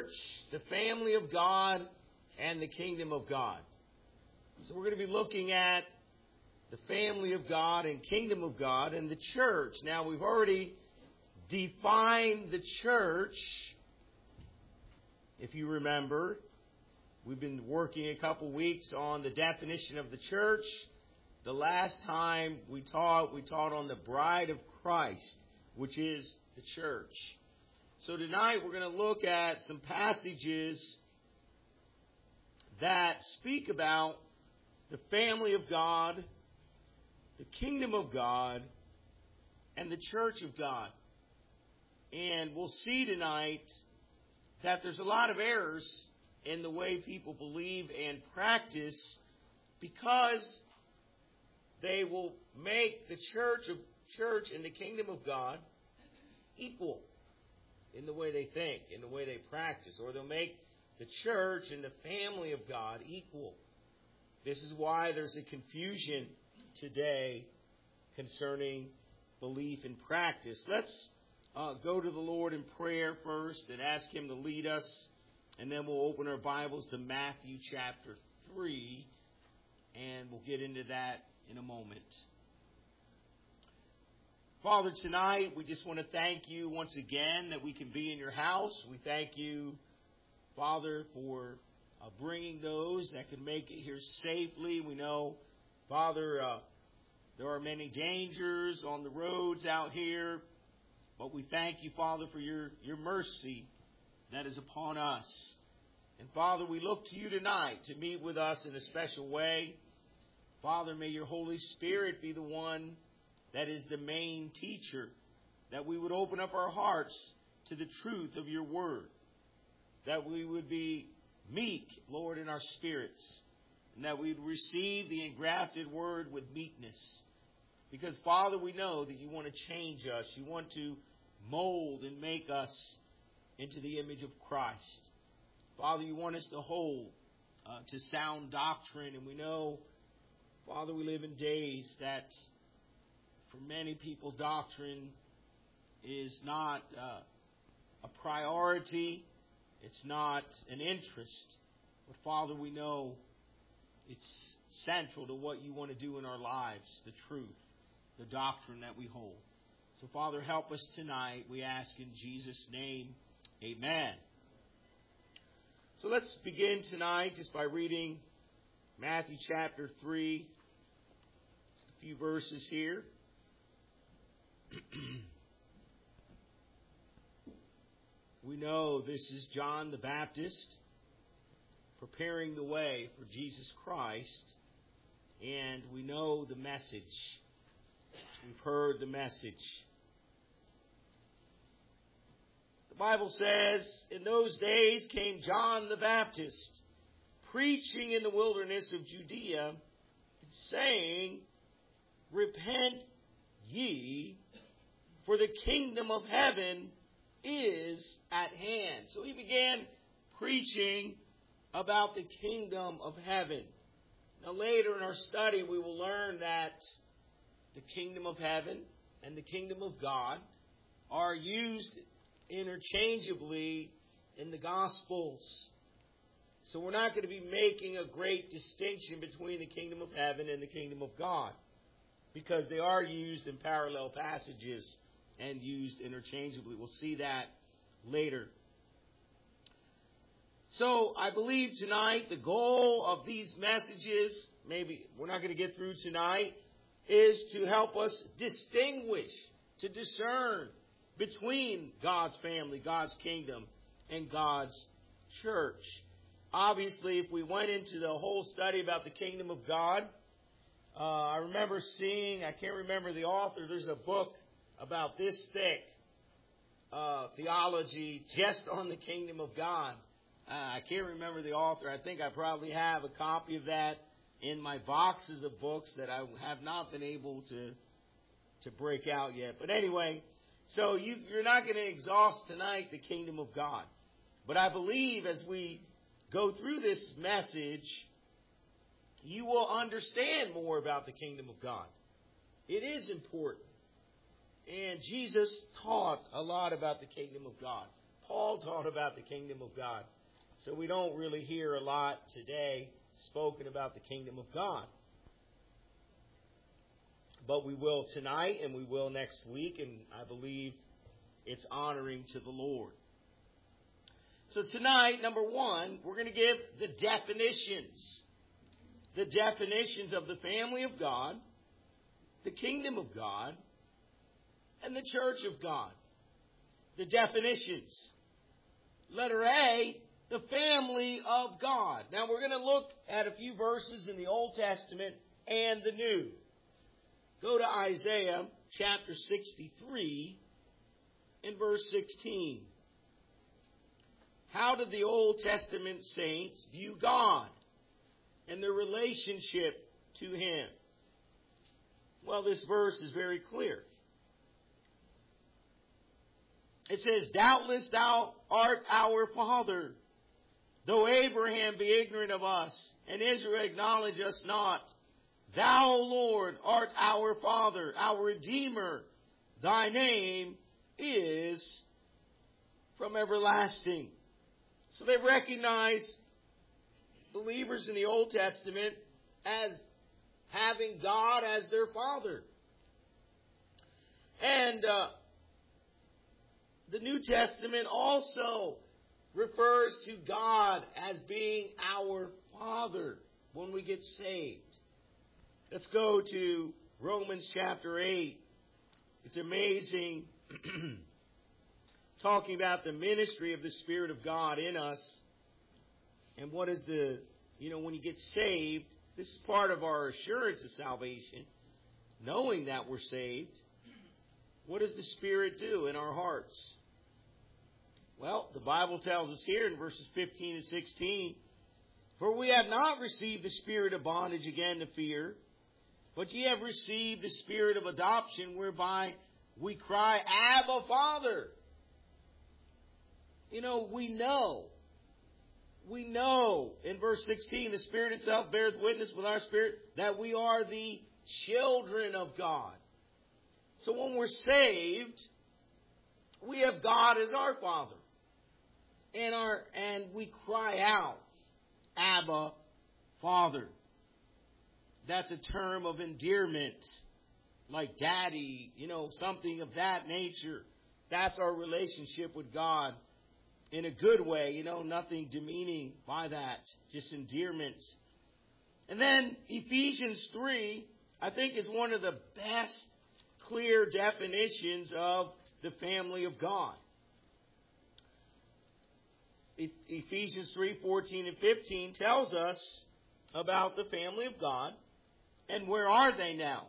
the family of God, and the kingdom of God. So we're going to be looking at the family of God and kingdom of God and the church. Now, we've already defined the church. If you remember, we've been working a couple weeks on the definition of the church. The last time we taught on the bride of Christ, which is the church. So tonight we're going to look at some passages that speak about the family of God, the kingdom of God, and the church of God. And we'll see tonight that there's a lot of errors in the way people believe and practice because they will make the church and the kingdom of God equal in the way they think, in the way they practice, or they'll make the church and the family of God equal. This is why there's a confusion today concerning belief and practice. Let's go to the Lord in prayer first and ask Him to lead us, and then we'll open our Bibles to Matthew chapter 3, and we'll get into that in a moment. Father, tonight we just want to thank you once again that we can be in your house. We thank you, Father, for bringing those that could make it here safely. We know, Father, there are many dangers on the roads out here, but we thank you, Father, for your mercy that is upon us. And Father, we look to you tonight to meet with us in a special way. Father, may your Holy Spirit be the one that is the main teacher, that we would open up our hearts to the truth of your word, that we would be meek, Lord, in our spirits, and that we would receive the engrafted word with meekness. Because, Father, we know that you want to change us. You want to mold and make us into the image of Christ. Father, you want us to hold to sound doctrine, and we know, Father, we live in days that for many people doctrine is not a priority. It's not an interest. But Father, we know it's central to what you want to do in our lives, the truth, the doctrine that we hold. So Father, help us tonight, we ask in Jesus' name. Amen. So let's begin tonight just by reading Matthew chapter 3. Just a few verses here. We know this is John the Baptist preparing the way for Jesus Christ, and we know the message. We've heard the message. The Bible says, in those days came John the Baptist, preaching in the wilderness of Judea, saying, Repent ye, for the kingdom of heaven is at hand. So he began preaching about the kingdom of heaven. Now later in our study we will learn that the kingdom of heaven and the kingdom of God are used interchangeably in the Gospels. So we're not going to be making a great distinction between the kingdom of heaven and the kingdom of God, because they are used in parallel passages and used interchangeably. We'll see that later. So I believe tonight the goal of these messages, maybe we're not going to get through tonight, is to help us distinguish, to discern between God's family, God's kingdom, and God's church. Obviously, if we went into the whole study about the kingdom of God, I remember seeing, I can't remember the author, there's a book about this thick, theology just on the kingdom of God. I can't remember the author. I think I probably have a copy of that in my boxes of books that I have not been able to break out yet. But anyway, so you're not going to exhaust tonight the kingdom of God. But I believe as we go through this message, you will understand more about the kingdom of God. It is important. And Jesus taught a lot about the kingdom of God. Paul taught about the kingdom of God. So we don't really hear a lot today spoken about the kingdom of God. But we will tonight and we will next week, and I believe it's honoring to the Lord. So tonight, number one, we're going to give the definitions. The definitions of the family of God, the kingdom of God, and the church of God. The definitions. Letter A, the family of God. Now we're going to look at a few verses in the Old Testament and the New. Go to Isaiah chapter 63 and verse 16. How did the Old Testament saints view God and their relationship to Him? Well, this verse is very clear. It says, doubtless thou art our father, though Abraham be ignorant of us, and Israel acknowledge us not. Thou, Lord, art our Father, our Redeemer. Thy name is from everlasting. So they recognize believers in the Old Testament as having God as their Father. And the New Testament also refers to God as being our Father when we get saved. Let's go to Romans chapter 8. It's amazing talking about the ministry of the Spirit of God in us. And what is when you get saved, this is part of our assurance of salvation, knowing that we're saved. What does the Spirit do in our hearts? Well, the Bible tells us here in verses 15 and 16, for we have not received the spirit of bondage again to fear, but ye have received the Spirit of adoption, whereby we cry, Abba, Father. We know in verse 16, the Spirit itself beareth witness with our spirit that we are the children of God. So when we're saved, we have God as our Father. And we cry out, Abba, Father. That's a term of endearment, like daddy, something of that nature. That's our relationship with God in a good way, nothing demeaning by that, just endearment. And then Ephesians 3, I think, is one of the best clear definitions of the family of God. Ephesians 3:14 and 15 tells us about the family of God and where are they now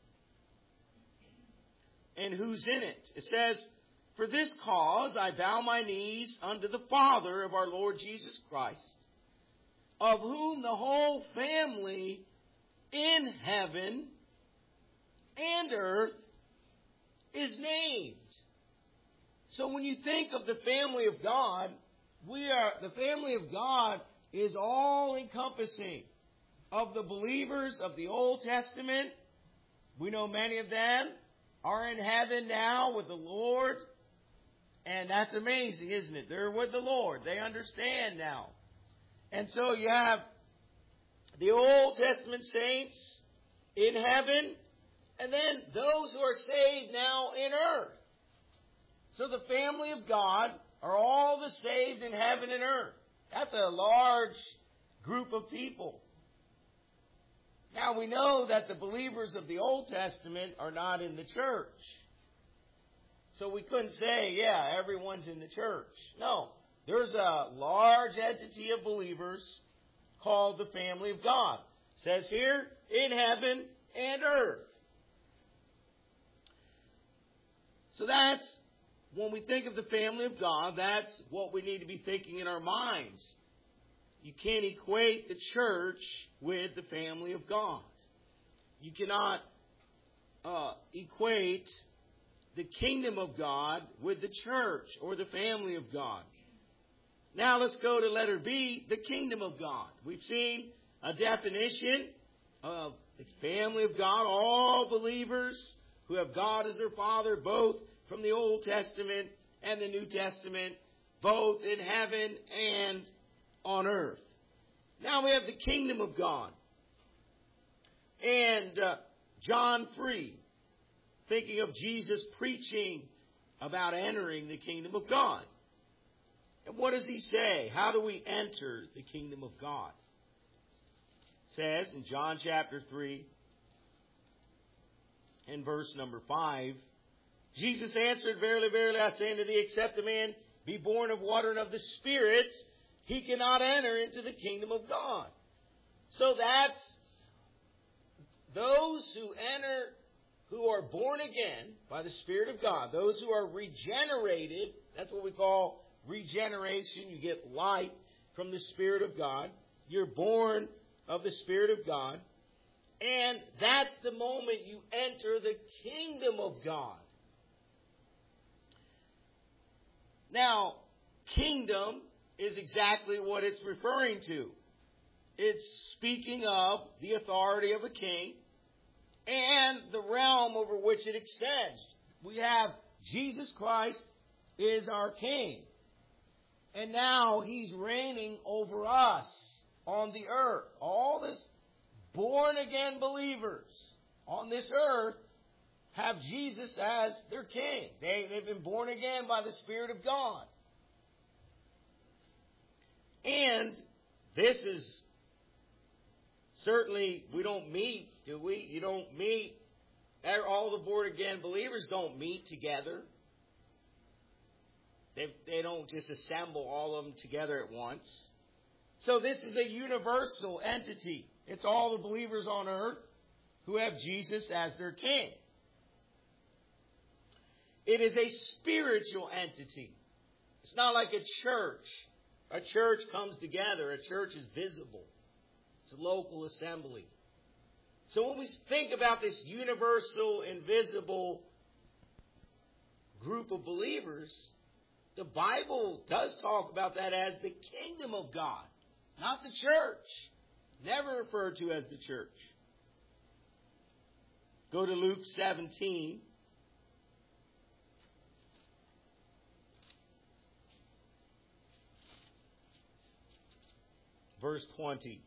and who's in it. It says, for this cause I bow my knees unto the Father of our Lord Jesus Christ, of whom the whole family in heaven and earth is named. So when you think of the family of God, the family of God is all encompassing of the believers of the Old Testament. We know many of them are in heaven now with the Lord. And that's amazing, isn't it? They're with the Lord. They understand now. And so you have the Old Testament saints in heaven, and then those who are saved now in earth. So the family of God are all the saved in heaven and earth. That's a large group of people. Now we know that the believers of the Old Testament are not in the church. So we couldn't say, everyone's in the church. No, there's a large entity of believers called the family of God. It says here, in heaven and earth. So that's, when we think of the family of God, that's what we need to be thinking in our minds. You can't equate the church with the family of God. You cannot equate the kingdom of God with the church or the family of God. Now let's go to letter B, the kingdom of God. We've seen a definition of the family of God, all believers who have God as their Father, both from the Old Testament and the New Testament. both in heaven and on earth. Now we have the kingdom of God. And John 3, thinking of Jesus preaching about entering the kingdom of God. And what does he say? How do we enter the kingdom of God? It says in John chapter 3 and verse number 5, Jesus answered, Verily, verily, I say unto thee, except a man be born of water and of the Spirit, he cannot enter into the kingdom of God. So that's those who enter, who are born again by the Spirit of God, those who are regenerated, that's what we call regeneration. You get life from the Spirit of God. You're born of the Spirit of God. And that's the moment you enter the kingdom of God. Now, kingdom is exactly what it's referring to. It's speaking of the authority of a king and the realm over which it extends. We have Jesus Christ is our king. And now he's reigning over us on the earth. All this born-again believers on this earth have Jesus as their king. They've been born again by the Spirit of God. And this is certainly, we don't meet, do we? You don't meet, all the born-again believers don't meet together. They don't just assemble all of them together at once. So this is a universal entity. It's all the believers on earth who have Jesus as their king. It is a spiritual entity. It's not like a church. A church comes together. A church is visible. It's a local assembly. So when we think about this universal, invisible group of believers, the Bible does talk about that as the kingdom of God, not the church. Never referred to as the church. Go to Luke 17. Verse 20.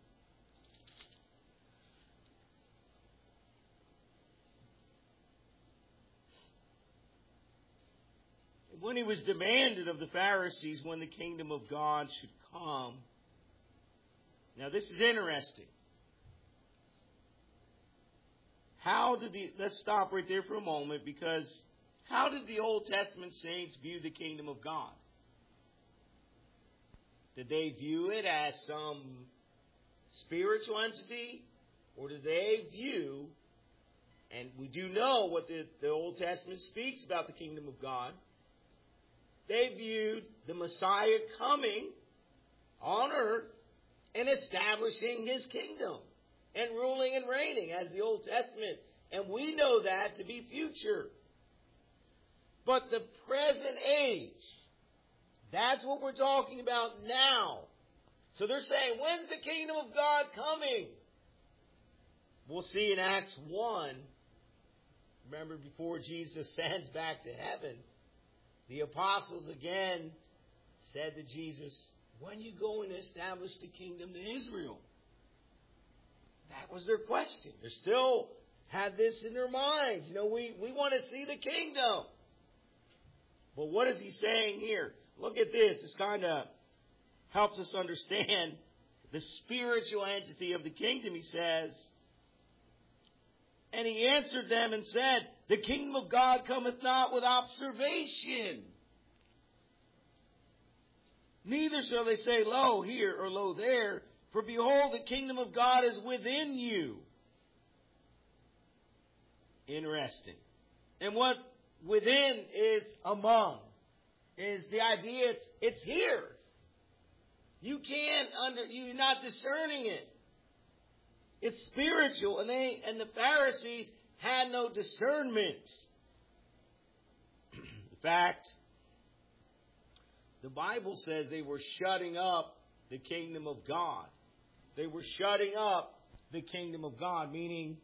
When he was demanded of the Pharisees when the kingdom of God should come. Now this is interesting. Let's stop right there for a moment, because how did the Old Testament saints view the kingdom of God? Did they view it as some spiritual entity? Or did they view, and we do know what the Old Testament speaks about the kingdom of God, they viewed the Messiah coming on earth and establishing his kingdom and ruling and reigning as the Old Testament. And we know that to be future. But the present age, that's what we're talking about now. So they're saying, when's the kingdom of God coming? We'll see in Acts 1. Remember, before Jesus ascends back to heaven, the apostles again said to Jesus, when are you going to establish the kingdom to Israel? That was their question. They still had this in their minds. We want to see the kingdom. But what is he saying here? Look at this. This kind of helps us understand the spiritual entity of the kingdom. He says, and he answered them and said, the kingdom of God cometh not with observation. Neither shall they say, lo here or lo there, for behold, the kingdom of God is within you. Interesting. And what within is among is the idea it's here. You're not discerning it. It's spiritual, and the Pharisees had no discernment. In fact, the Bible says they were shutting up the kingdom of God. They were shutting up the kingdom of God, meaning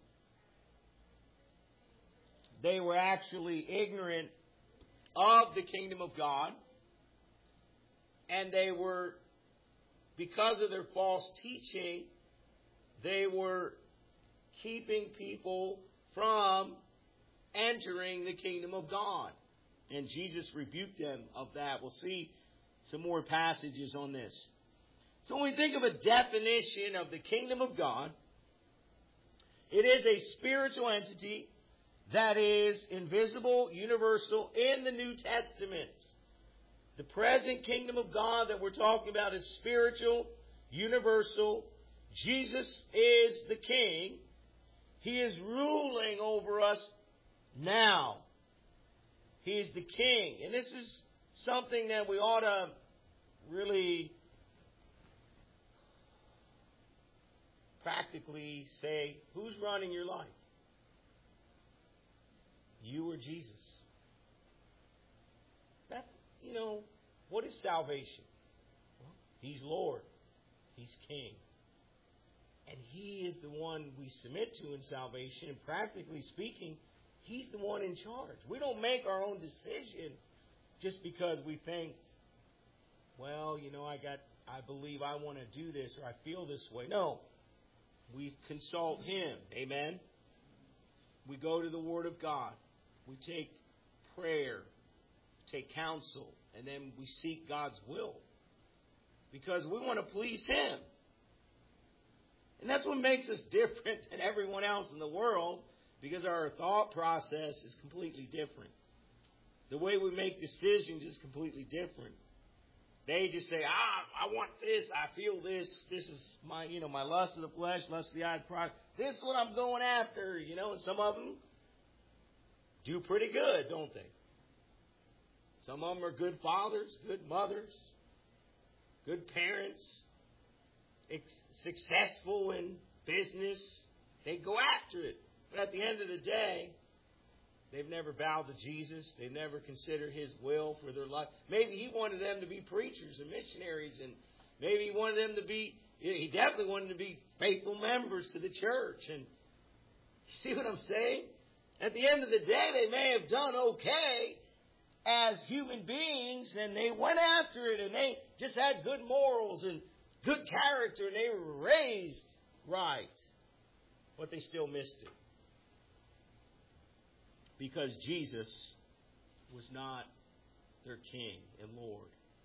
they were actually ignorant of the kingdom of God. And they were, because of their false teaching, they were keeping people from entering the kingdom of God. And Jesus rebuked them of that. We'll see some more passages on this. So when we think of a definition of the kingdom of God, it is a spiritual entity that is invisible, universal in the New Testament. The present kingdom of God that we're talking about is spiritual, universal. Jesus is the King. He is ruling over us now. He is the King. And this is something that we ought to really practically say, who's running your life? You or Jesus? That, what is salvation? Well, He's Lord. He's King. And He is the one we submit to in salvation. And practically speaking, He's the one in charge. We don't make our own decisions just because we think, well, I believe I want to do this or I feel this way. No. We consult Him. Amen? We go to the Word of God. We take prayer, take counsel, and then we seek God's will. Because we want to please Him. And that's what makes us different than everyone else in the world, because our thought process is completely different. The way we make decisions is completely different. They just say, I want this, I feel this, this is my lust of the flesh, lust of the eyes, pride. This is what I'm going after, and some of them do pretty good, don't they? Some of them are good fathers, good mothers, good parents, successful in business. They go after it. But at the end of the day, they've never bowed to Jesus. They've never considered His will for their life. Maybe He wanted them to be preachers and missionaries, and maybe He definitely wanted them to be faithful members to the church. And you see what I'm saying? At the end of the day, they may have done okay as human beings, and they went after it, and they just had good morals and good character, and they were raised right. But they still missed it. Because Jesus was not their King and Lord.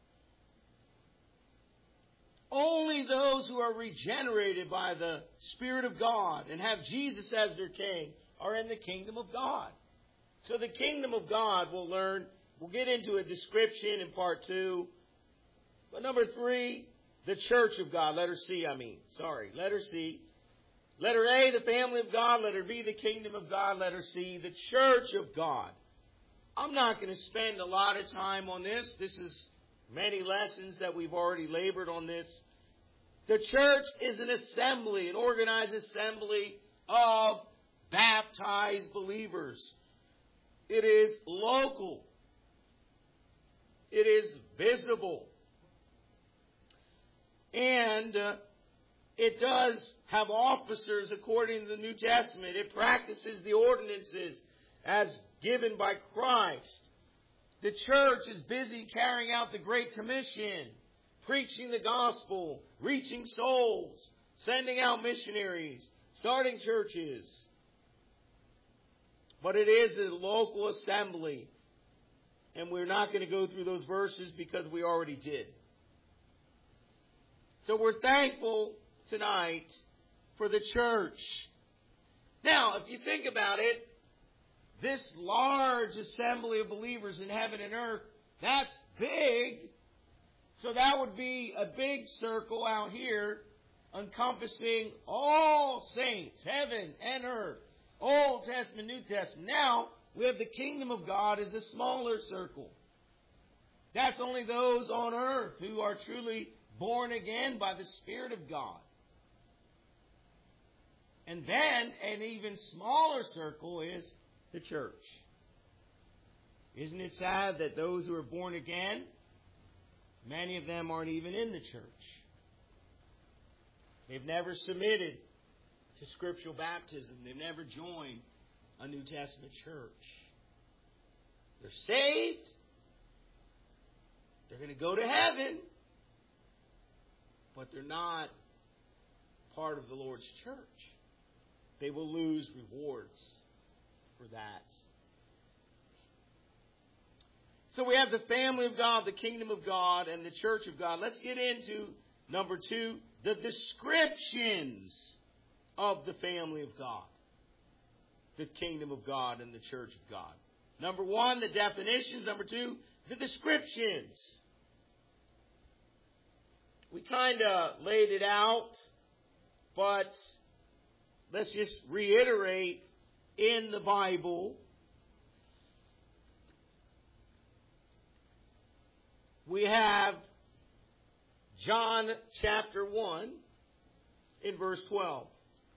Only those who are regenerated by the Spirit of God and have Jesus as their King are in the kingdom of God. So the kingdom of God, we'll get into a description in part 2. But number 3, the church of God. Letter C. Letter C. Letter A, the family of God. Letter B, the kingdom of God. Letter C, the church of God. I'm not going to spend a lot of time on this. This is many lessons that we've already labored on this. The church is an assembly, an organized assembly of baptized believers. It is local. It is visible. And it does have officers according to the New Testament. It practices the ordinances as given by Christ. The church is busy carrying out the Great Commission, preaching the gospel, reaching souls, sending out missionaries, starting churches. But it is a local assembly. And we're not going to go through those verses because we already did. So we're thankful tonight for the church. Now, if you think about it, this large assembly of believers in heaven and earth, that's big. So that would be a big circle out here encompassing all saints, heaven and earth, Old Testament, New Testament. Now, we have the kingdom of God as a smaller circle. That's only those on earth who are truly born again by the Spirit of God. And then an even smaller circle is the church. Isn't it sad that those who are born again, many of them aren't even in the church? They've never submitted to scriptural baptism. They've never joined a New Testament church. They're saved. They're going to go to heaven. but they're not part of the Lord's church. They will lose rewards for that. So we have the family of God, the kingdom of God, and the church of God. Let's get into number 2, the descriptions of the family of God, the kingdom of God, and the church of God. Number 1, the definitions. Number 2, the descriptions. We kind of laid it out, but let's just reiterate in the Bible. We have John chapter 1 in verse 12.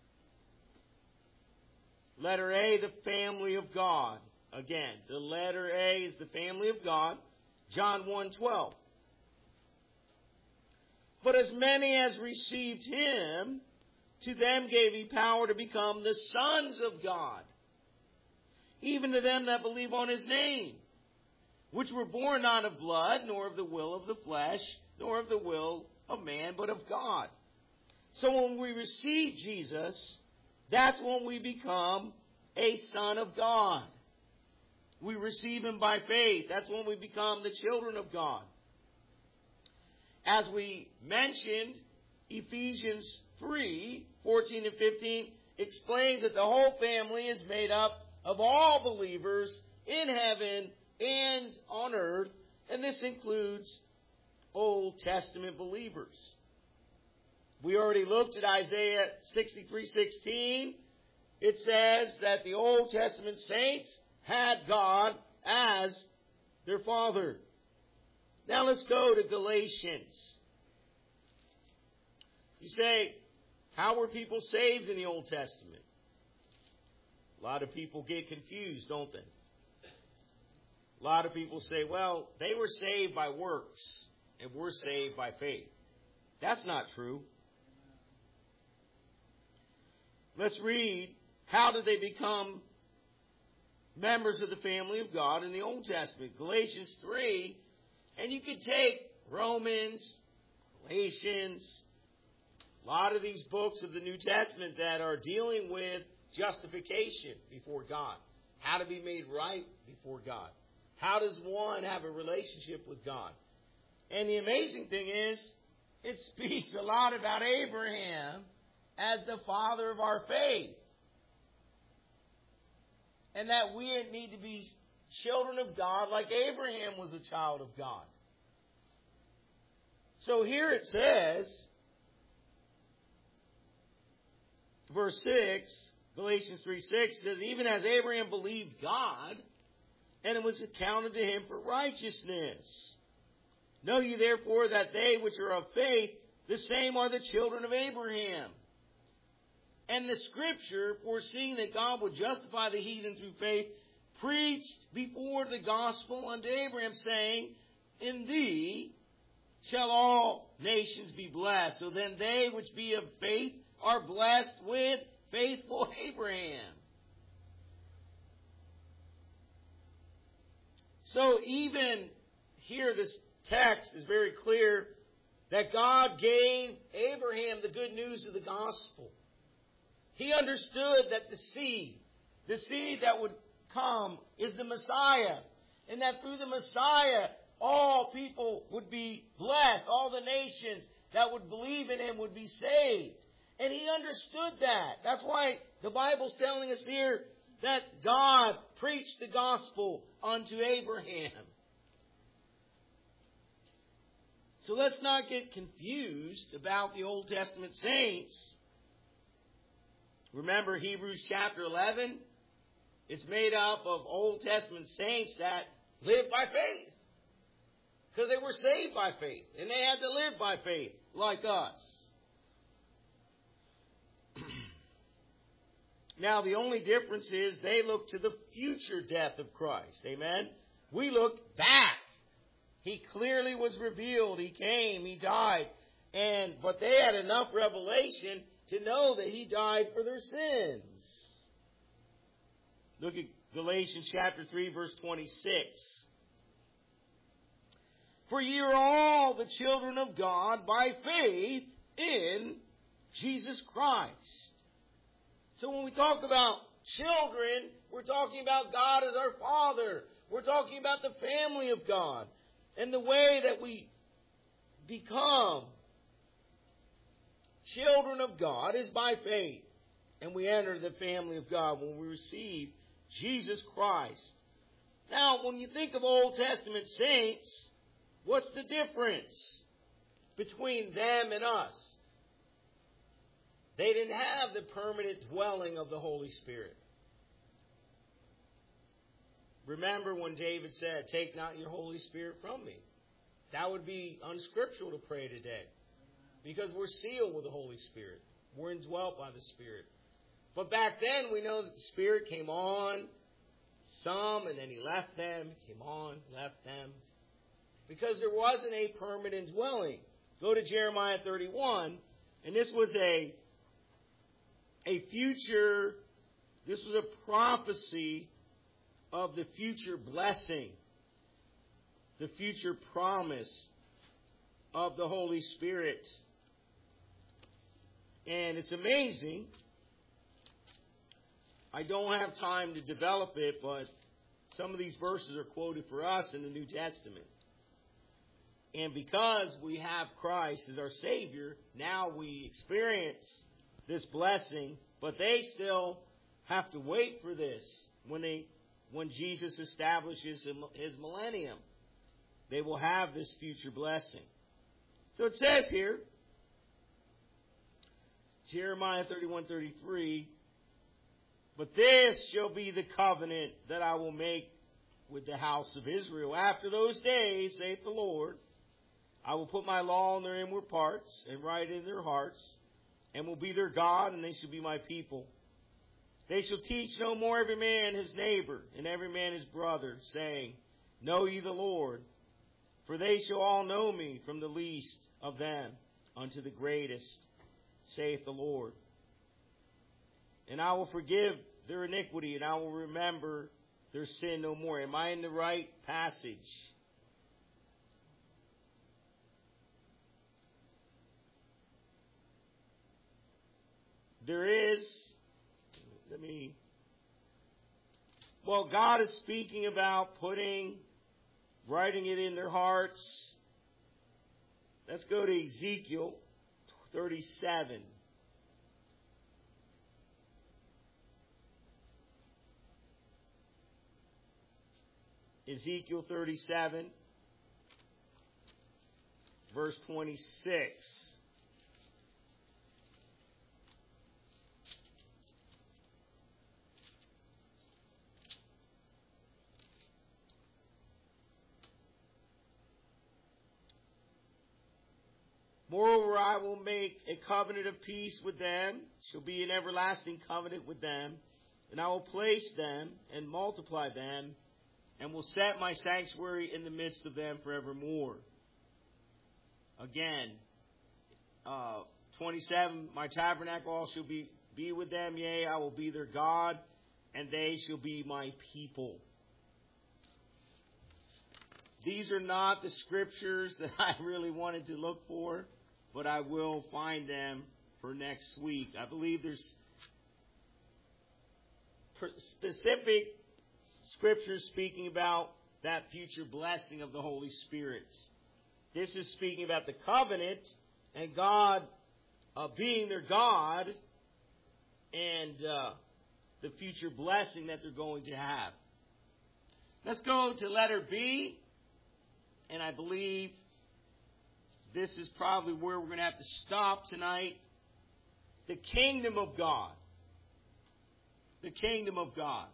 Letter A, the family of God. Again, the letter A is the family of God. John 1:12. But as many as received him, to them gave he power to become the sons of God, even to them that believe on his name, which were born not of blood, nor of the will of the flesh, nor of the will of man, but of God. So when we receive Jesus, that's when we become a son of God. We receive him by faith. That's when we become the children of God. As we mentioned, Ephesians 3:14 and 15 explains that the whole family is made up of all believers in heaven and on earth, and this includes Old Testament believers. We already looked at Isaiah 63:16. It says that the Old Testament saints had God as their Father. Now let's go to Galatians. You say, how were people saved in the Old Testament? A lot of people get confused, don't they? A lot of people say, well, they were saved by works, and we're saved by faith. That's not true. Let's read, how did they become members of the family of God in the Old Testament? Galatians 3, and you could take Romans, Galatians, a lot of these books of the New Testament that are dealing with justification before God, how to be made right before God. How does one have a relationship with God? And the amazing thing is, it speaks a lot about Abraham as the father of our faith. And that we need to be children of God like Abraham was a child of God. So here it says, verse 6, Galatians 3:6 says, even as Abraham believed God, and it was accounted to him for righteousness. Know ye therefore that they which are of faith, the same are the children of Abraham. And the Scripture, foreseeing that God would justify the heathen through faith, preached before the gospel unto Abraham, saying, in thee shall all nations be blessed. So then they which be of faith are blessed with faithful Abraham. So even here, this text is very clear that God gave Abraham the good news of the gospel. He understood that the seed that would come is the Messiah, and that through the Messiah, all people would be blessed. All the nations that would believe in him would be saved. And he understood that. That's why the Bible's telling us here that God preached the gospel unto Abraham. So let's not get confused about the Old Testament saints. Remember Hebrews chapter 11? It's made up of Old Testament saints that lived by faith. Because they were saved by faith. And they had to live by faith like us. Now, the only difference is they look to the future death of Christ. Amen? We look back. He clearly was revealed. He came. He died. But they had enough revelation to know that he died for their sins. Look at Galatians chapter 3, verse 26. For ye are all the children of God by faith in Jesus Christ. So when we talk about children, we're talking about God as our Father. We're talking about the family of God. And the way that we become children of God is by faith. And we enter the family of God when we receive Jesus Christ. Now, when you think of Old Testament saints, what's the difference between them and us? They didn't have the permanent dwelling of the Holy Spirit. Remember when David said, "Take not your Holy Spirit from me." That would be unscriptural to pray today. Because we're sealed with the Holy Spirit. We're indwelt by the Spirit. But back then, we know that the Spirit came on some, and then He left them. Came on, left them. Because there wasn't a permanent dwelling. Go to Jeremiah 31, and this was a future, this was a prophecy of the future blessing, the future promise of the Holy Spirit. And it's amazing. I don't have time to develop it, but some of these verses are quoted for us in the New Testament. And because we have Christ as our Savior, now we experience this blessing, but they still have to wait for this when Jesus establishes His millennium. They will have this future blessing. So it says here, Jeremiah 31:33, "But this shall be the covenant that I will make with the house of Israel. After those days, saith the Lord, I will put my law in their inward parts and write it in their hearts, and will be their God, and they shall be my people. They shall teach no more every man his neighbor, and every man his brother, saying, Know ye the Lord? For they shall all know me, from the least of them unto the greatest, saith the Lord. And I will forgive their iniquity, and I will remember their sin no more." Am I in the right passage? There is, God is speaking about writing it in their hearts. Let's go to Ezekiel 37. Ezekiel 37, verse 26. "Moreover, I will make a covenant of peace with them, shall be an everlasting covenant with them, and I will place them and multiply them, and will set my sanctuary in the midst of them forevermore." Again, 27, "My tabernacle shall be with them, yea, I will be their God, and they shall be my people." These are not the scriptures that I really wanted to look for, but I will find them for next week. I believe there's specific scriptures speaking about that future blessing of the Holy Spirit. This is speaking about the covenant and God being their God and the future blessing that they're going to have. Let's go to letter B. And I believe this is probably where we're going to have to stop tonight. The kingdom of God. The kingdom of God.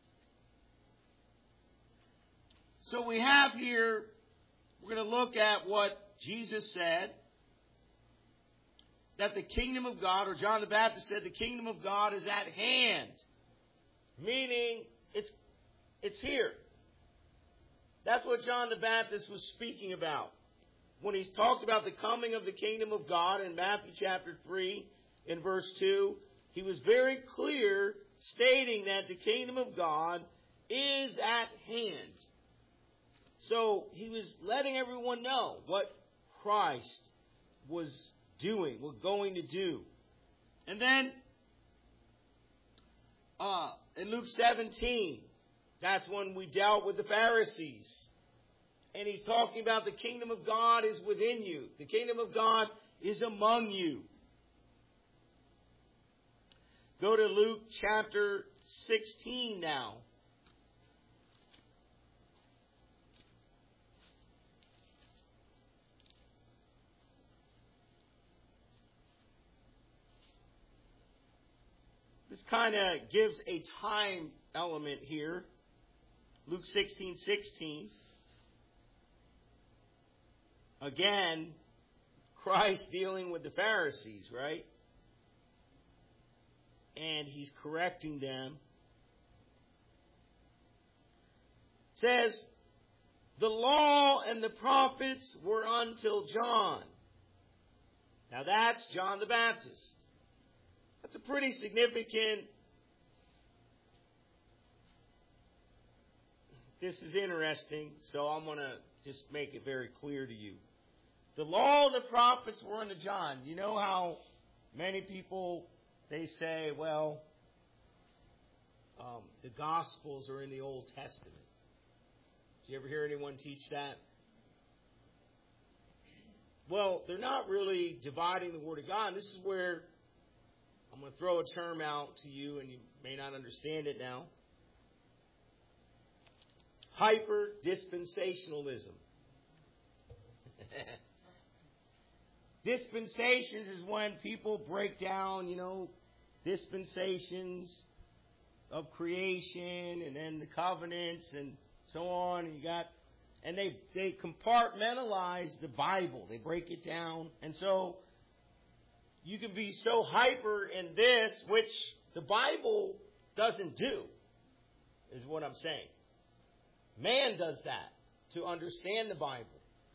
So we have here, we're going to look at what Jesus said. That the kingdom of God, or John the Baptist said, the kingdom of God is at hand. Meaning, it's here. That's what John the Baptist was speaking about. When he's talked about the coming of the kingdom of God in Matthew chapter 3, in verse 2, he was very clear stating that the kingdom of God is at hand. So he was letting everyone know what Christ was doing, was going to do. And then in Luke 17, that's when we dealt with the Pharisees. And he's talking about the kingdom of God is within you. The kingdom of God is among you. Go to Luke chapter 16 now. This kind of gives a time element here. Luke 16:16. Again, Christ dealing with the Pharisees, right? And he's correcting them. It says, the law and the prophets were until John. Now that's John the Baptist. That's a pretty significant. This is interesting, so I'm going to just make it very clear to you. The law and the prophets were unto John. You know how many people, they say, well, the Gospels are in the Old Testament. Did you ever hear anyone teach that? Well, they're not really dividing the Word of God. This is where I'm going to throw a term out to you, and you may not understand it now. Hyper-dispensationalism. Dispensations is when people break down, dispensations of creation and then the covenants and so on. And they compartmentalize the Bible. They break it down. And so you can be so hyper in this, which the Bible doesn't do, is what I'm saying. Man does that to understand the Bible.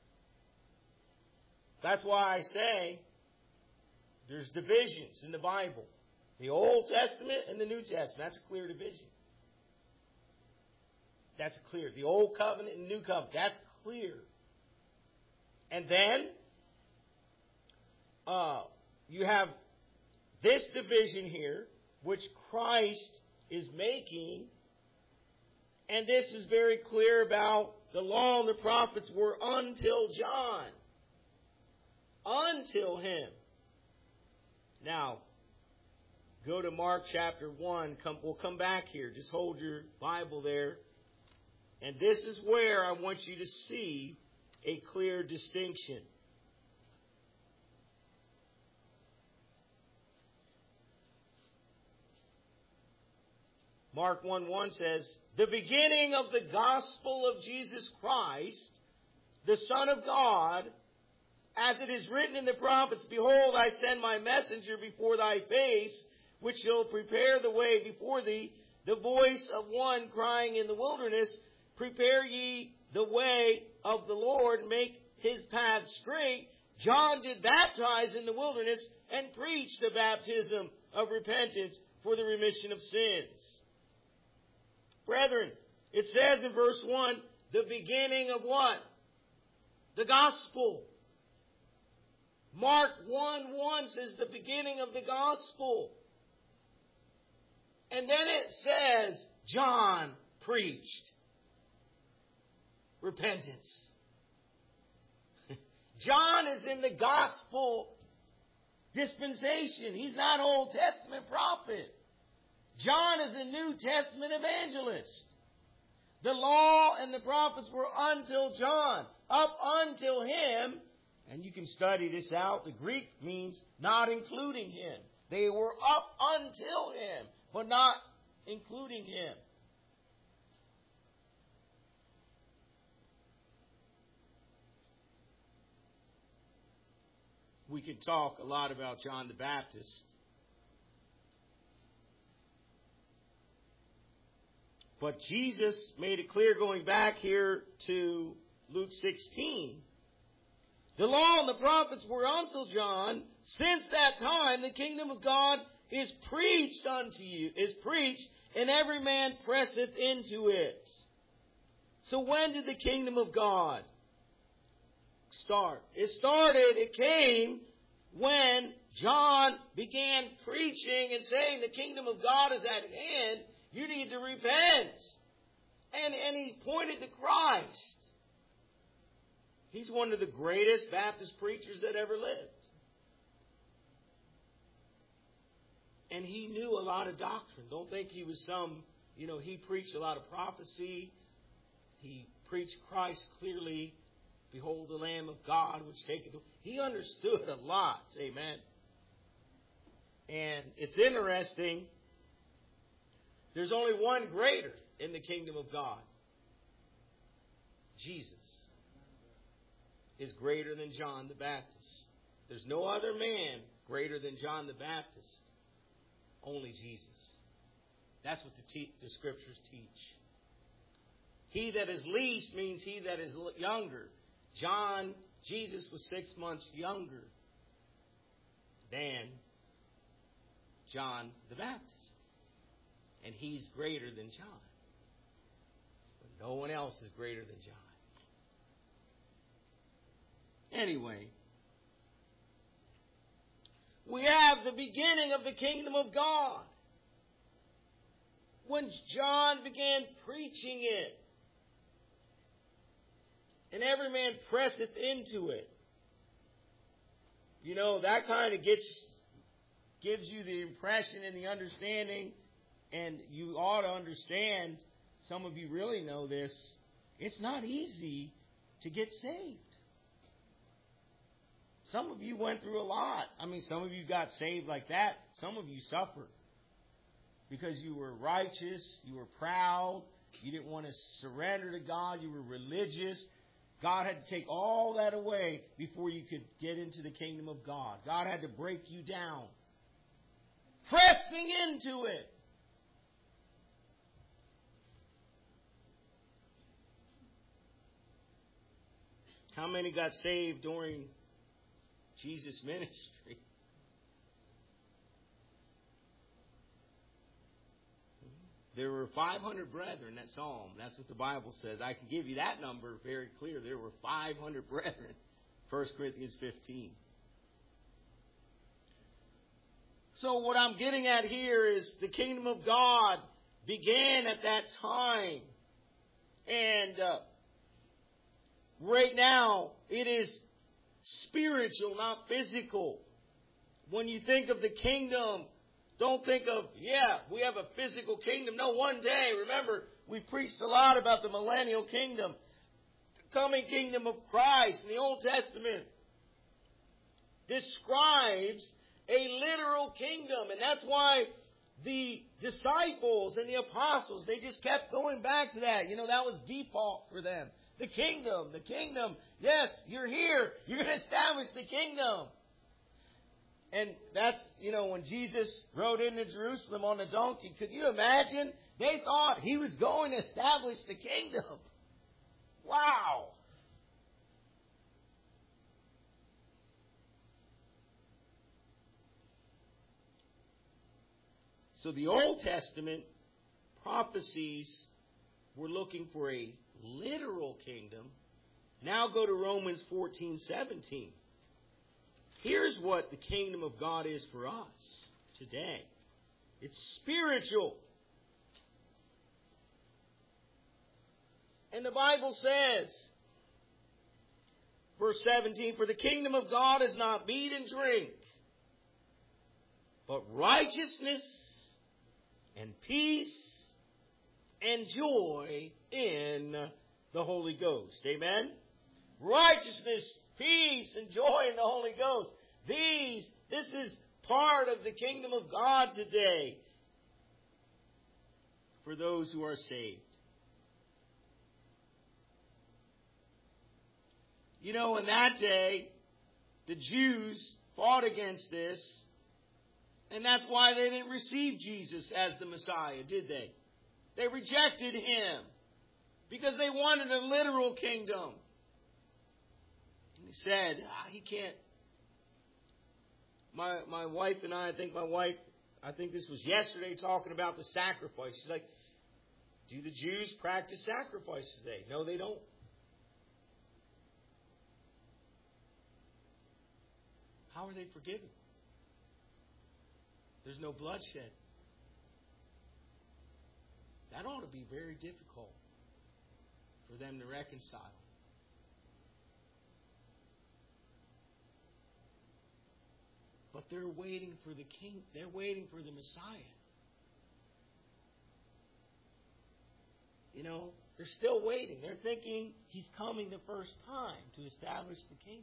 That's why I say there's divisions in the Bible. The Old Testament and the New Testament. That's a clear division. That's clear. The Old Covenant and New Covenant. That's clear. And then you have this division here, which Christ is making. And this is very clear about the law and the prophets were until John. Until him. Now, go to Mark chapter 1. We'll come back here. Just hold your Bible there. And this is where I want you to see a clear distinction. Mark 1:1 says, the beginning of the gospel of Jesus Christ, the Son of God, as it is written in the prophets, behold, I send my messenger before thy face, which shall prepare the way before thee, the voice of one crying in the wilderness, prepare ye the way of the Lord, make his path straight. John did baptize in the wilderness and preach the baptism of repentance for the remission of sins. Brethren, it says in verse 1, the beginning of what? The gospel. Mark 1:1 says the beginning of the gospel. And then it says John preached repentance. John is in the gospel dispensation. He's not Old Testament prophet. John is a New Testament evangelist. The law and the prophets were until John, up until him. And you can study this out. The Greek means not including him. They were up until him, but not including him. We could talk a lot about John the Baptist. But Jesus made it clear going back here to Luke 16. The law and the prophets were until John. Since that time, the kingdom of God is preached unto you, is preached, and every man presseth into it. So when did the kingdom of God start? It came when John began preaching and saying the kingdom of God is at hand. You need to repent. And he pointed to Christ. He's one of the greatest Baptist preachers that ever lived. And he knew a lot of doctrine. Don't think he was he preached a lot of prophecy. He preached Christ clearly. Behold the Lamb of God, which taketh. He understood a lot. Amen. And it's interesting. There's only one greater in the kingdom of God. Jesus is greater than John the Baptist. There's no other man greater than John the Baptist. Only Jesus. That's what the Scriptures teach. He that is least means he that is younger. Jesus was 6 months younger than John the Baptist. And he's greater than John. But no one else is greater than John. Anyway, we have the beginning of the kingdom of God. When John began preaching it, and every man presseth into it. That kind of gives you the impression and the understanding, and you ought to understand, some of you really know this, it's not easy to get saved. Some of you went through a lot. Some of you got saved like that. Some of you suffered because you were righteous, you were proud, you didn't want to surrender to God, you were religious. God had to take all that away before you could get into the kingdom of God. God had to break you down. Pressing into it. How many got saved during Jesus' ministry? There were 500 brethren, that psalm. That's what the Bible says. I can give you that number very clear. There were 500 brethren. 1 Corinthians 15. So what I'm getting at here is the kingdom of God began at that time. And right now, it is spiritual, not physical. When you think of the kingdom, don't think of, we have a physical kingdom. No, one day, remember, we preached a lot about the millennial kingdom, the coming kingdom of Christ in the Old Testament describes a literal kingdom. And that's why the disciples and the apostles, they just kept going back to that. That was default for them. The kingdom. Yes, you're here. You're going to establish the kingdom. And that's, when Jesus rode into Jerusalem on a donkey, could you imagine? They thought he was going to establish the kingdom. Wow. So the Old Testament prophecies were looking for a literal kingdom. Now go to Romans 14:17. Here's what the kingdom of God is for us today. It's spiritual. And the Bible says, verse 17, for the kingdom of God is not meat and drink, but righteousness and peace and joy in the Holy Ghost. Amen? Righteousness, peace, and joy in the Holy Ghost. This is part of the kingdom of God today for those who are saved. In that day, the Jews fought against this, and that's why they didn't receive Jesus as the Messiah, did they? They rejected him because they wanted a literal kingdom. He said, he can't. My wife and I think this was yesterday, talking about the sacrifice. She's like, Do the Jews practice sacrifices today? No, they don't. How are they forgiven? There's no bloodshed. That ought to be very difficult for them to reconcile. But they're waiting for the king. They're waiting for the Messiah. You know, they're still waiting. They're thinking he's coming the first time to establish the kingdom.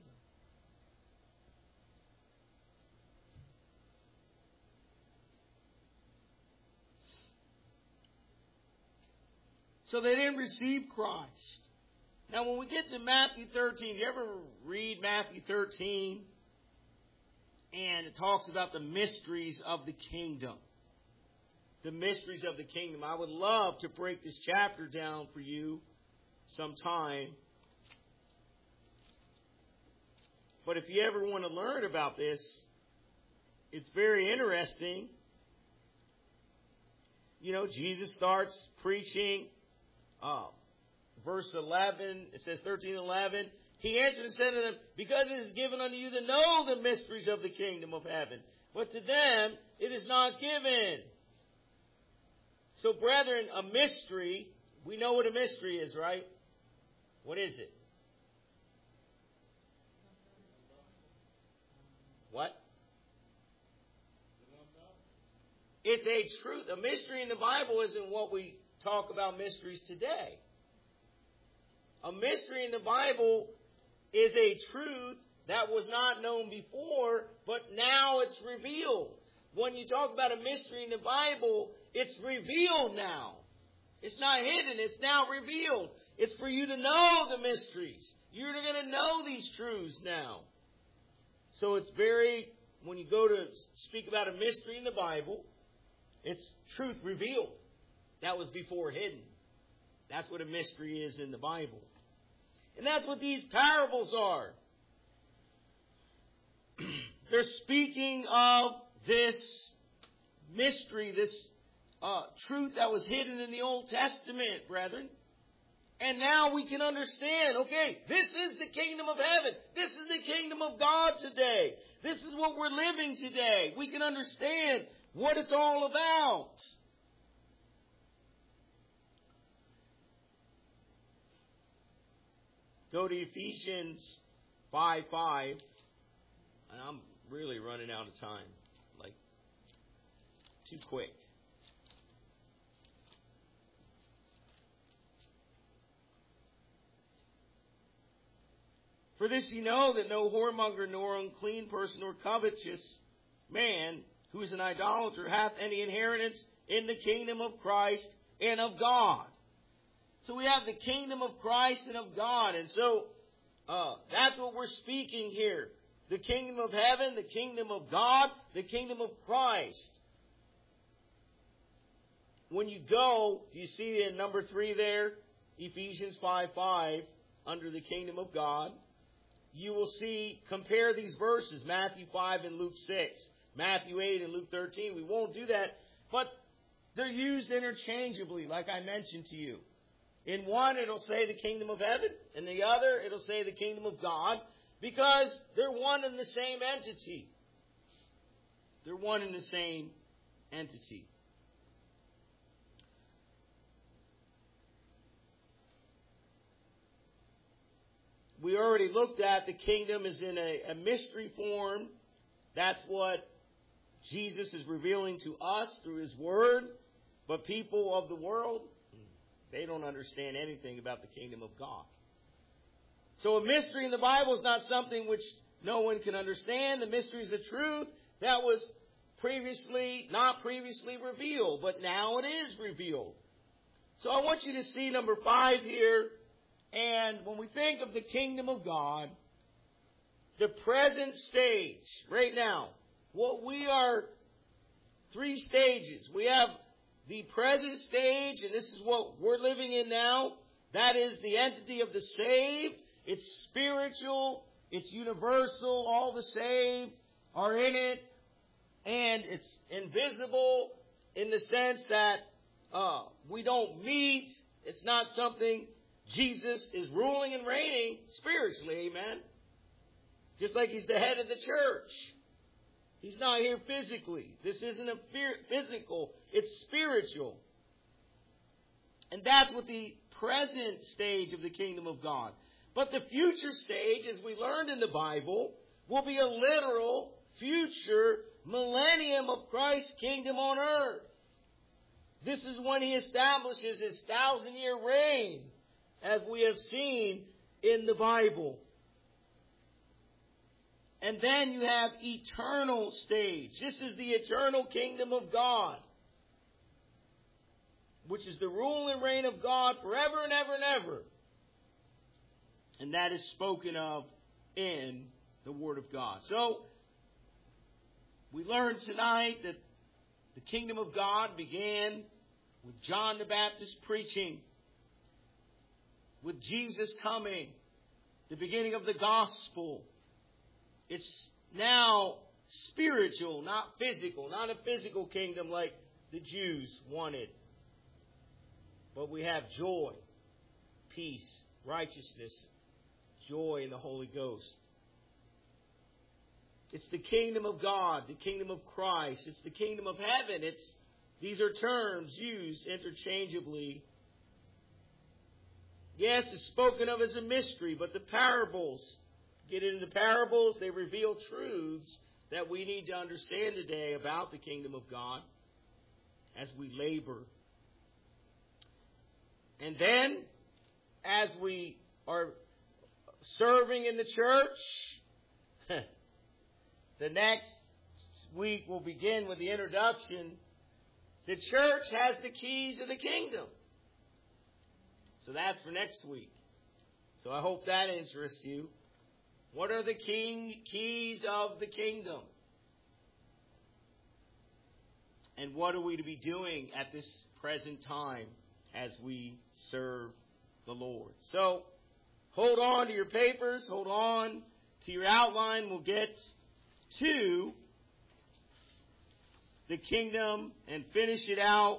So they didn't receive Christ. Now when we get to Matthew 13, you ever read Matthew 13? And it talks about the mysteries of the kingdom. The mysteries of the kingdom. I would love to break this chapter down for you sometime. But if you ever want to learn about this, it's very interesting. You know, Jesus starts preaching. Verse 11, it says 13:11. He answered and said to them, because it is given unto you to know the mysteries of the kingdom of heaven. But to them it is not given. So, brethren, a mystery, we know what a mystery is, right? What is it? What? It's a truth. A mystery in the Bible isn't what we talk about mysteries today. A mystery in the Bible is a truth that was not known before, but now it's revealed. When you talk about a mystery in the Bible, it's revealed now. It's not hidden, it's now revealed. It's for you to know the mysteries. You're going to know these truths now. So it's when you go to speak about a mystery in the Bible, it's truth revealed. That was before hidden. That's what a mystery is in the Bible. And that's what these parables are. They're speaking of this mystery, this truth that was hidden in the Old Testament, brethren. And now we can understand, okay, this is the kingdom of heaven. This is the kingdom of God today. This is what we're living today. We can understand what it's all about. Go to Ephesians 5:5. And I'm really running out of time. Like, too quick. For this ye know, that no whoremonger, nor unclean person, nor covetous man, who is an idolater, hath any inheritance in the kingdom of Christ and of God. So we have the kingdom of Christ and of God. And so that's what we're speaking here. The kingdom of heaven, the kingdom of God, the kingdom of Christ. When you go, do you see in number 3 there? Ephesians 5:5, under the kingdom of God. You will see, compare these verses, Matthew 5 and Luke 6, Matthew 8 and Luke 13. We won't do that, but they're used interchangeably, like I mentioned to you. In one, it'll say the kingdom of heaven. In the other, it'll say the kingdom of God. Because they're one and the same entity. They're one and the same entity. We already looked at the kingdom is in a mystery form. That's what Jesus is revealing to us through His Word. But people of the world, they don't understand anything about the kingdom of God. So a mystery in the Bible is not something which no one can understand. The mystery is the truth that was not previously revealed, but now it is revealed. So I want you to see number 5 here. And when we think of the kingdom of God, the present stage, right now, what we are 3 stages. We have the present stage, and this is what we're living in now. That is the entity of the saved. It's spiritual. It's universal. All the saved are in it. And it's invisible in the sense that we don't meet. It's not something Jesus is ruling and reigning spiritually, amen? Just like He's the head of the church. He's not here physically. This isn't a physical, it's spiritual. And that's what the present stage of the kingdom of God. But the future stage, as we learned in the Bible, will be a literal future millennium of Christ's kingdom on earth. This is when He establishes His 1,000-year reign, as we have seen in the Bible. And then you have eternal stage. This is the eternal kingdom of God, which is the rule and reign of God forever and ever and ever. And that is spoken of in the Word of God. So, we learned tonight that the kingdom of God began with John the Baptist preaching, with Jesus coming, the beginning of the gospel. It's now spiritual, not physical, not a physical kingdom like the Jews wanted. But we have joy, peace, righteousness, joy in the Holy Ghost. It's the kingdom of God, the kingdom of Christ. It's the kingdom of heaven. These are terms used interchangeably. Yes, it's spoken of as a mystery, but the parables, get into parables, they reveal truths that we need to understand today about the kingdom of God as we labor. And then, as we are serving in the church, the next week we'll begin with the introduction. The church has the keys of the kingdom. So that's for next week. So I hope that interests you. What are the keys of the kingdom? And what are we to be doing at this present time as we serve the Lord? So, hold on to your papers. Hold on to your outline. We'll get to the kingdom and finish it out.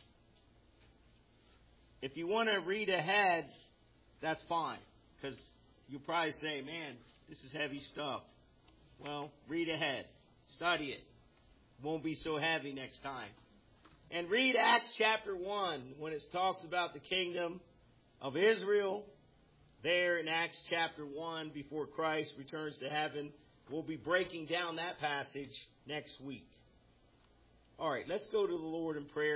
If you want to read ahead, that's fine. Because you'll probably say, man, this is heavy stuff. Well, read ahead. Study it. Won't be so heavy next time. And read Acts chapter 1 when it talks about the kingdom of Israel. There in Acts chapter 1 before Christ returns to heaven. We'll be breaking down that passage next week. All right, let's go to the Lord in prayer.